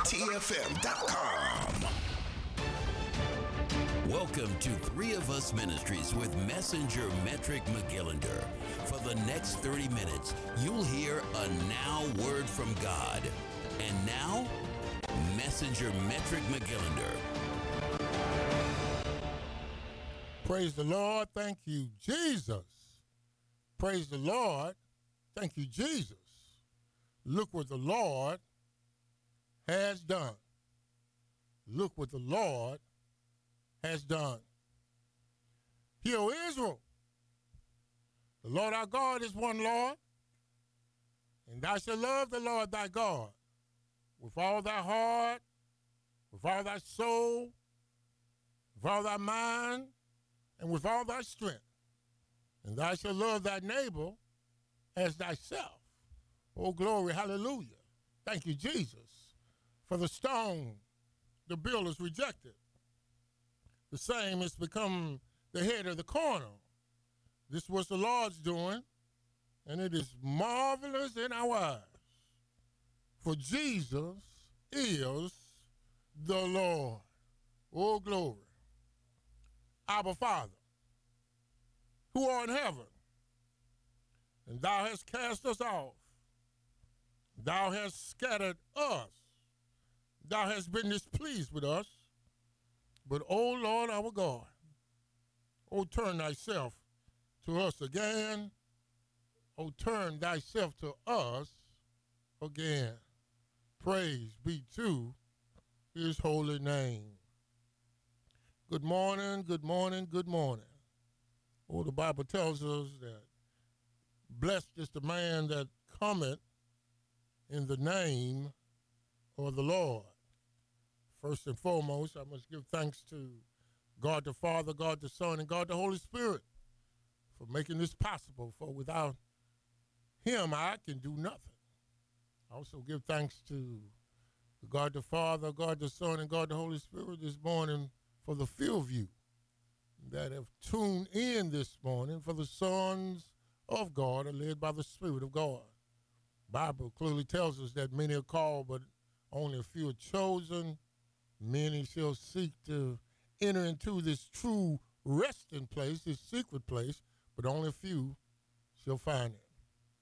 TFM.com. Welcome to Three of Us Ministries with Messenger Metric McGillender. For the next 30 minutes, you'll hear a now word from God. And now, Messenger Metric McGillender. Praise the Lord. Thank you, Jesus. Praise the Lord. Thank you, Jesus. Look what the Lord has done. Look what the Lord has done. Hear, O Israel, the Lord our God is one Lord, and thou shalt love the Lord thy God with all thy heart, with all thy soul, with all thy mind, and with all thy strength. And thou shalt love thy neighbor as thyself. Oh, glory, hallelujah. Thank you, Jesus. For the stone the builders rejected, the same has become the head of the corner. This was the Lord's doing, and it is marvelous in our eyes. For Jesus is the Lord. Oh, glory. Our Father, who art in heaven, and thou hast cast us off. Thou hast scattered us. Thou hast been displeased with us. But, O Lord our God, O turn thyself to us again. O turn thyself to us again. Praise be to his holy name. Good morning, good morning, good morning. Oh, the Bible tells us that blessed is the man that cometh in the name of the Lord. First and foremost, I must give thanks to God the Father, God the Son, and God the Holy Spirit for making this possible. For without him, I can do nothing. I also give thanks to God the Father, God the Son, and God the Holy Spirit this morning for the few of you that have tuned in this morning, for the sons of God are led by the Spirit of God. The Bible clearly tells us that many are called, but only a few are chosen. Many shall seek to enter into this true resting place, this secret place, but only a few shall find it.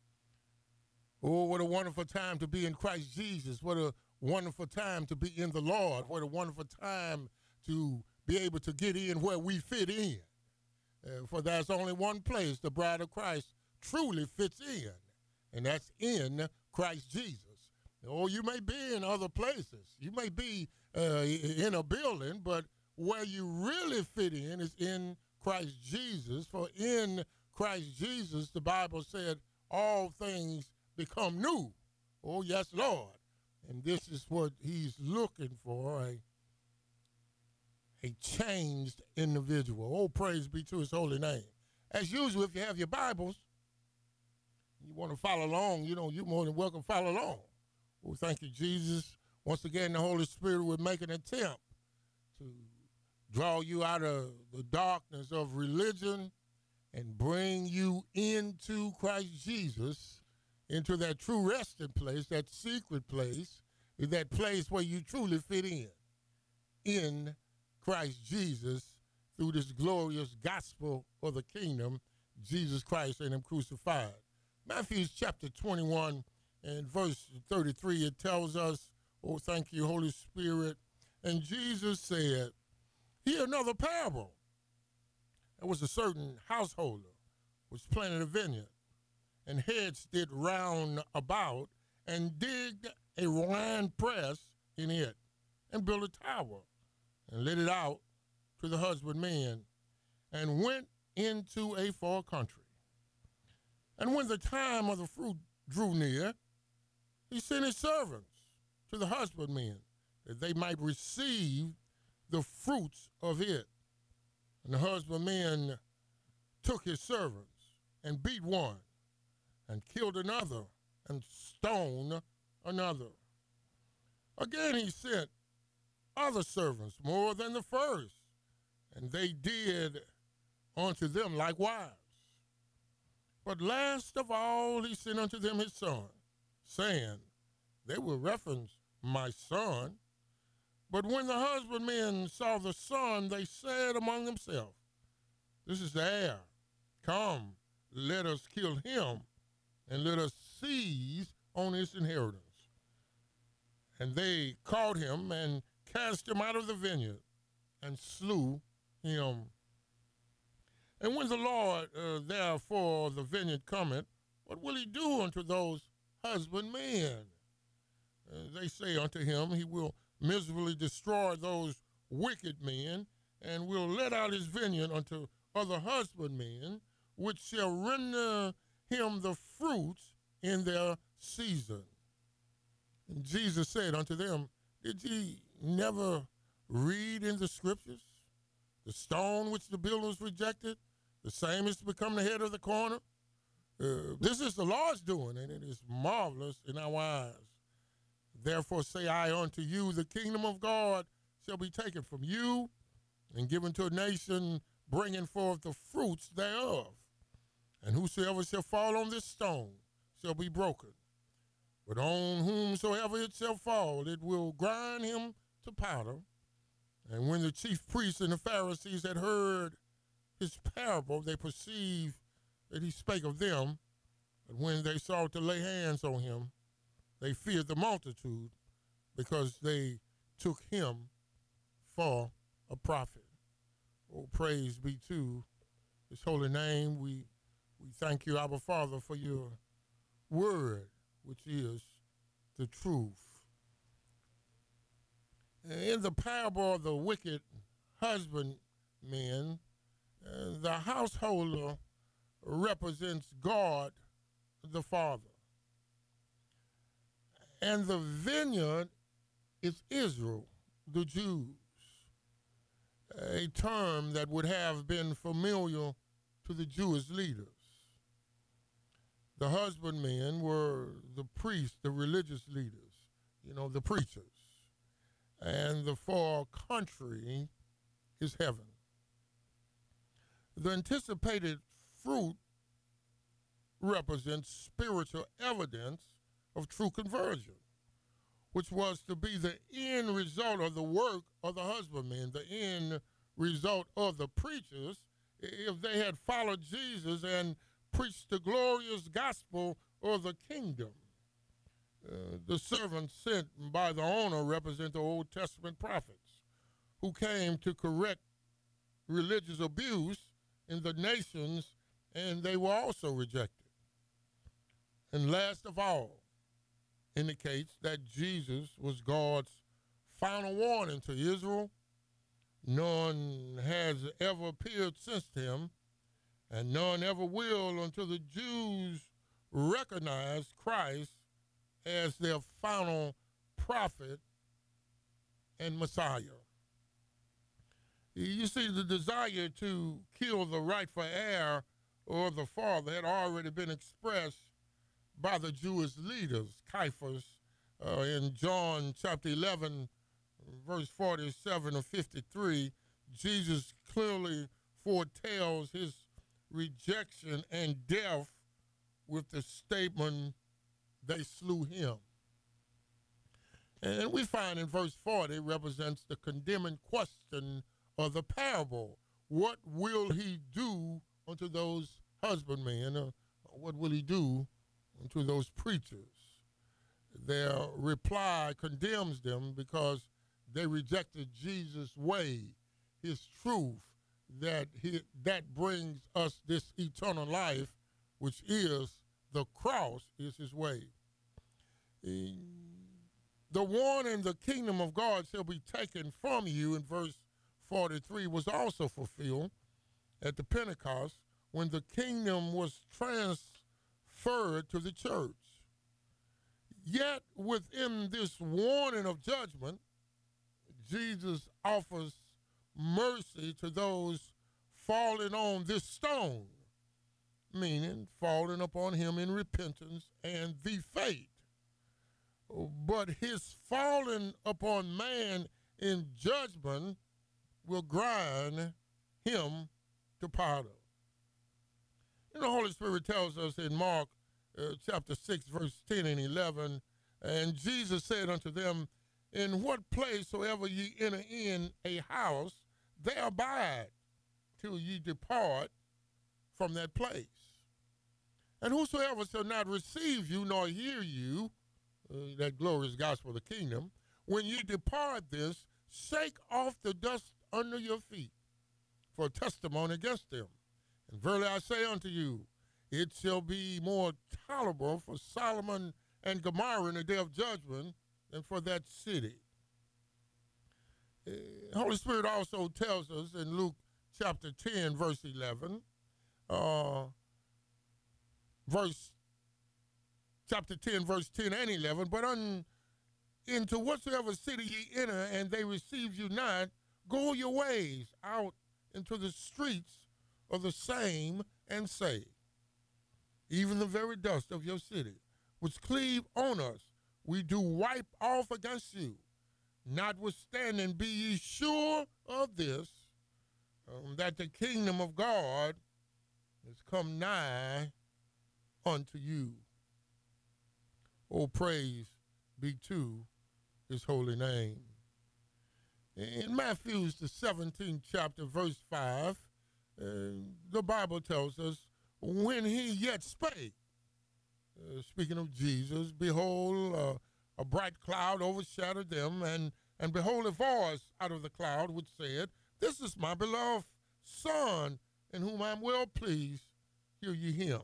Oh, what a wonderful time to be in Christ Jesus. What a wonderful time to be in the Lord. What a wonderful time to be able to get in where we fit in. For there's only one place the bride of Christ truly fits in, and that's in Christ Jesus. Oh, you may be in other places. You may be in a building, but where you really fit in is in Christ Jesus. For in Christ Jesus, the Bible said, all things become new. Oh, yes, Lord. And this is what he's looking for, a changed individual. Oh, praise be to his holy name. As usual, if you have your Bibles, you want to follow along, you're more than welcome to follow along. Well, thank you, Jesus. Once again, the Holy Spirit will make an attempt to draw you out of the darkness of religion and bring you into Christ Jesus, into that true resting place, that secret place, that place where you truly fit in Christ Jesus, through this glorious gospel of the kingdom, Jesus Christ and him crucified. Matthew chapter 21 and verse 33, it tells us, oh, thank you, Holy Spirit. And Jesus said, hear another parable. There was a certain householder which planted a vineyard, and hedged it round about, and digged a wine press in it, and built a tower, and let it out to the husbandmen, and went into a far country. And when the time of the fruit drew near, he sent his servants to the husbandmen, that they might receive the fruits of it. And the husbandmen took his servants, and beat one, and killed another, and stoned another. Again he sent other servants more than the first, and they did unto them likewise. But last of all he sent unto them his son, saying, they will reference my son. But when the husbandmen saw the son, they said among themselves, this is the heir. Come, let us kill him, and let us seize on his inheritance. And they caught him and cast him out of the vineyard and slew him. And when the Lord therefore the vineyard cometh, what will he do unto those husbandmen? They say unto him, he will miserably destroy those wicked men, and will let out his vineyard unto other husbandmen, which shall render him the fruits in their season. And Jesus said unto them, did ye never read in the scriptures? The stone which the builders rejected, the same is to become the head of the corner. This is the Lord's doing, and it is marvelous in our eyes. Therefore say I unto you, the kingdom of God shall be taken from you and given to a nation bringing forth the fruits thereof. And whosoever shall fall on this stone shall be broken. But on whomsoever it shall fall, it will grind him to powder. And when the chief priests and the Pharisees had heard his parable, they perceived that he spake of them. But when they sought to lay hands on him, they feared the multitude, because they took him for a prophet. Oh, praise be to his holy name. We thank you, Abba Father, for your word, which is the truth. In the parable of the wicked husbandman, the householder represents God the Father. And the vineyard is Israel, the Jews, a term that would have been familiar to the Jewish leaders. The husbandmen were the priests, the religious leaders, the preachers. And the far country is heaven. The anticipated fruit represents spiritual evidence of true conversion, which was to be the end result of the work of the husbandmen, the end result of the preachers, if they had followed Jesus and preached the glorious gospel of the kingdom. The servants sent by the owner represent the Old Testament prophets who came to correct religious abuse in the nations, and they were also rejected. And last of all, indicates that Jesus was God's final warning to Israel. None has ever appeared since him, and none ever will until the Jews recognize Christ as their final prophet and Messiah. You see, the desire to kill the rightful heir or the father had already been expressed by the Jewish leaders. Caiaphas, in John chapter 11, verse 47 or 53, Jesus clearly foretells his rejection and death with the statement, they slew him. And we find in verse 40 represents the condemning question of the parable. What will he do unto those husbandmen? What will he do unto those preachers? Their reply condemns them because they rejected Jesus' way, his truth, that brings us this eternal life, which is the cross, is his way. The warning, the kingdom of God shall be taken from you, in verse 43, was also fulfilled at the Pentecost when the kingdom was transferred to the church. Yet within this warning of judgment, Jesus offers mercy to those falling on this stone, meaning falling upon him in repentance and the faith. But his falling upon man in judgment will grind him to powder. And the Holy Spirit tells us in Mark chapter 6, verse 10 and 11, And Jesus said unto them, in what place soever ye enter in a house, there abide till ye depart from that place. And whosoever shall not receive you nor hear you, that glorious gospel of the kingdom, when ye depart this, shake off the dust under your feet for a testimony against them. And verily I say unto you, it shall be more tolerable for Solomon and Gomorrah in the day of judgment than for that city. Holy Spirit also tells us in Luke chapter 10, verse 11, chapter 10, verse 10 and 11, but into whatsoever city ye enter, and they receive you not, go your ways out into the streets of the same, and say, even the very dust of your city, which cleave on us, we do wipe off against you. Notwithstanding, be ye sure of this, that the kingdom of God is come nigh unto you. Oh, praise be to his holy name. In Matthew's the 17th chapter, verse 5, the Bible tells us, when he yet spake, speaking of Jesus, behold, a bright cloud overshadowed them, and behold, a voice out of the cloud which said, this is my beloved Son, in whom I am well pleased, hear ye him.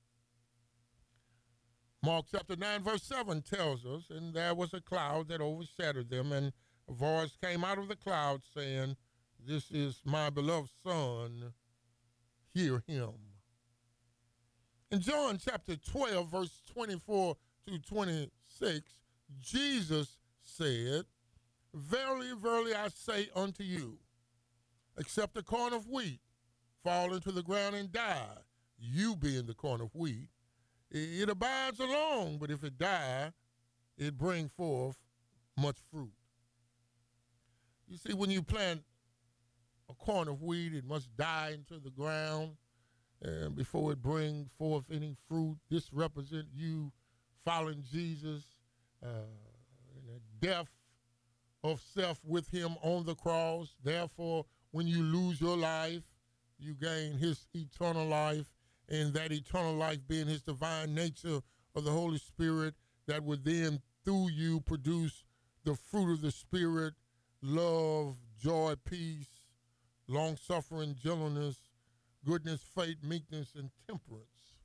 Mark chapter 9, verse 7 tells us, and there was a cloud that overshadowed them, and a voice came out of the cloud saying, this is my beloved Son, hear him. In John chapter 12, verse 24 to 26, Jesus said, verily, verily, I say unto you, except a corn of wheat fall into the ground and die, you being the corn of wheat, it abides alone, but if it die, it bring forth much fruit. You see, when you plant a corn of wheat, it must die into the ground before it bring forth any fruit. This represents you following Jesus in the death of self with him on the cross. Therefore, when you lose your life, you gain his eternal life, and that eternal life being his divine nature of the Holy Spirit that would then through you produce the fruit of the Spirit, love, joy, peace, long-suffering, gentleness, goodness, faith, meekness, and temperance.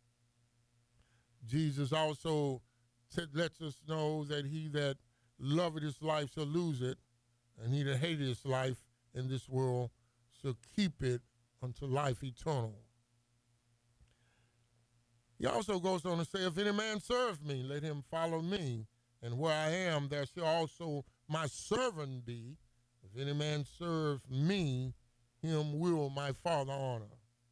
Jesus also lets us know that he that loveth his life shall lose it, and he that hateth his life in this world shall keep it unto life eternal. He also goes on to say, if any man serve me, let him follow me, and where I am, there shall also my servant be. If any man serve me, him will my Father honor.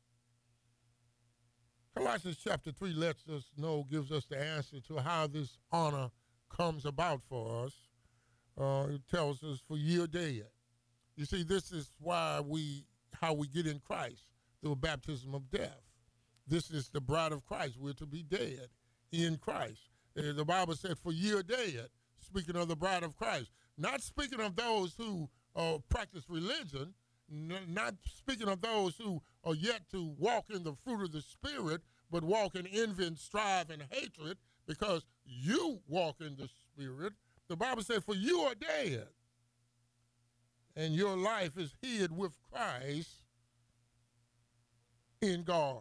Colossians chapter 3 lets us know, gives us the answer to how this honor comes about for us. It tells us, for ye are dead. You see, this is how we get in Christ, through a baptism of death. This is the bride of Christ. We're to be dead in Christ. The Bible said, for ye are dead, speaking of the bride of Christ. Not speaking of those who practice religion, not speaking of those who are yet to walk in the fruit of the Spirit, but walk in envy and strife and hatred, because you walk in the Spirit. The Bible said, for you are dead, and your life is hid with Christ in God.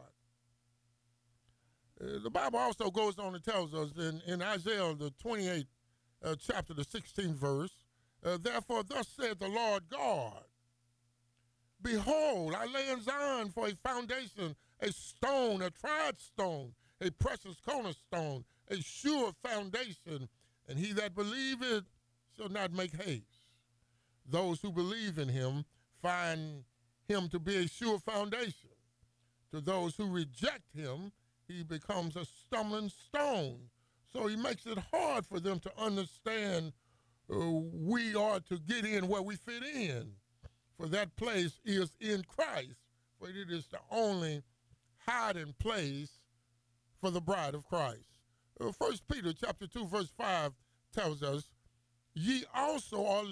The Bible also goes on and tells us in Isaiah, the 28th chapter, the 16th verse, therefore thus saith the Lord God, behold, I lay in Zion for a foundation, a stone, a tried stone, a precious cornerstone, a sure foundation, and he that believeth shall not make haste. Those who believe in him find him to be a sure foundation. To those who reject him, he becomes a stumbling stone. So he makes it hard for them to understand we are to get in where we fit in. For that place is in Christ, for it is the only hiding place for the bride of Christ. 1 Peter chapter 2, verse 5 tells us, ye also are